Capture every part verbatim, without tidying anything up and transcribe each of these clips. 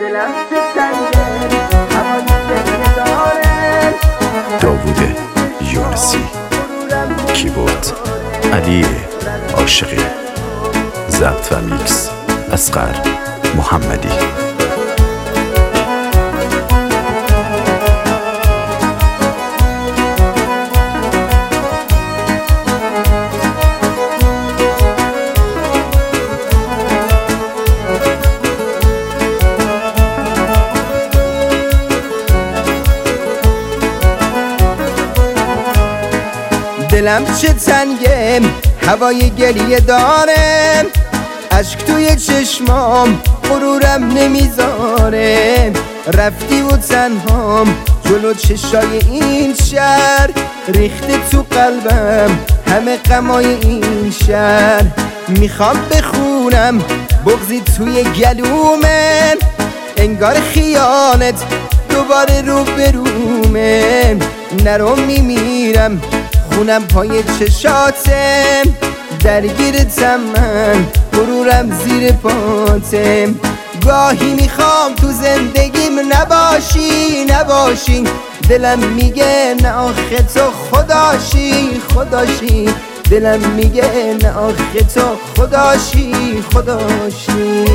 داوود یونسی، کیبورد علی عاشقی، ضبط و میکس اصغر محمدی. دلم چه تنگه، هوای گریه داره، اشک توی چشمام غرورم نمیذاره. رفتی و تنهام جلو چشای این شهر، ریخته تو قلبم همه غمای این شهر. میخوام بخونم بغضی توی گلومه، انگار خیالت دوباره رو برومه. نرو میمیرم خونم پای چشاتم، درگیرتم من غرورم زیر پاتم. گاهی میخوام تو زندگیم نباشی نباشی، دلم میگه نه آخه تو خداشی خداشی. دلم میگه نه آخه تو خداشی خداشی.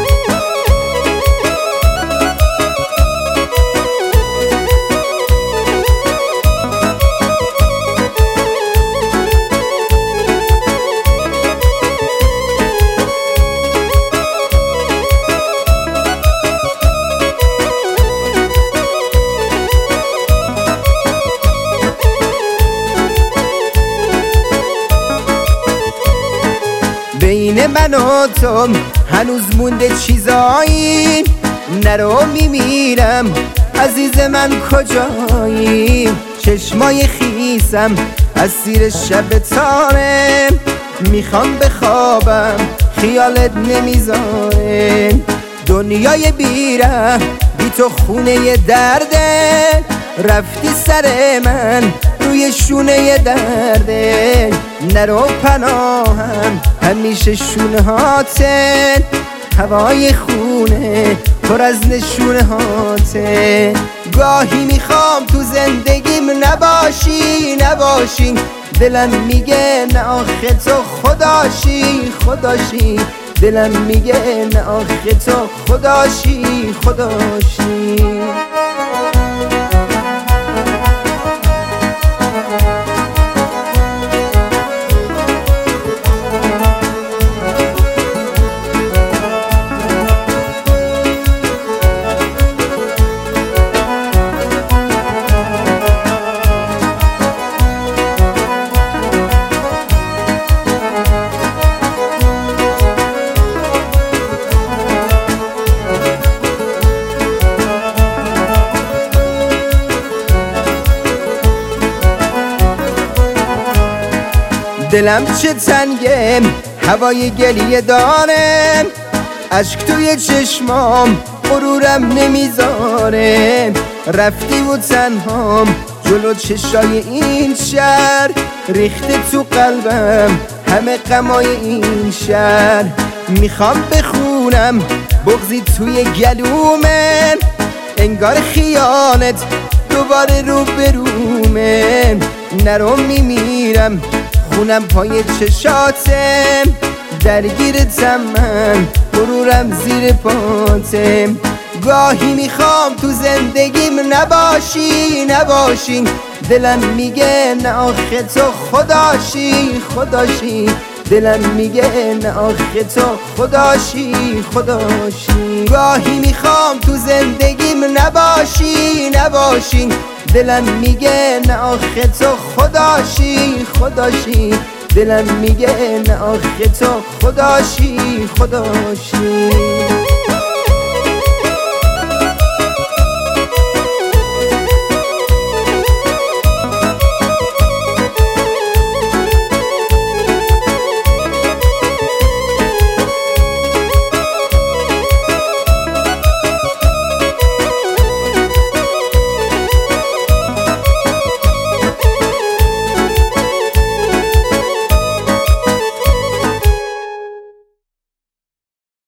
بین من و تو هنوز مونده چیزایی، نرو میمیرم عزیز من کجایی. چشمای خیسم از زیر شب تاره، میخوام بخوابم خیالت نمیذاره. دنیای بیره بی تو خونه درده، رفتی سر من روی شونه درده. نرو پناهم همیشه شونه هاته، هوای خونه پر از نشونه هاته. گاهی میخوام تو زندگیم نباشی نباشی، دلم میگه نه آخه تو خداشی خداشی. دلم میگه نه آخه تو خداشی خداشی. دلم چه تنگه، هوای گریه داره، اشک توی چشمام غرورم نمیذاره. رفتی و تنهام جلو چشای این شهر، ریخته تو قلبم همه غمای این شهر. میخوام بخونم بغضی توی گلومه، انگار خیالت دوباره رو برومه. نرو میمیرم خونم پای چشاتم، درگیرتم من غرورم زیر پاتم. گاهی میخوام تو زندگیم نباشی نباشی، دلم میگه نه آخه تو خداشی خداشی. دلم میگه نه آخه تو خداشی خداشی. گاهی میخوام تو زندگیم نباشی نباشی، دلم میگه نه آخه تو خداشی خداشی. دلم میگه نه آخه تو خداشی خداشی.